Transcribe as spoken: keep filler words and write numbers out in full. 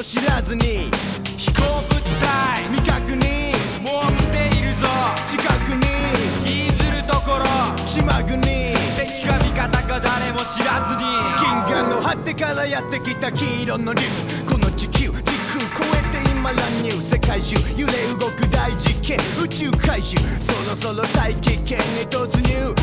知らずに飛行物体未確認もう来ているぞ近くに引きずるところ島国敵か味方か誰も知らずに銀河の果てからやってきた黄色の竜この地球時空超えて今乱入世界中揺れ動く大実験宇宙怪獣そろそろ大気圏に突入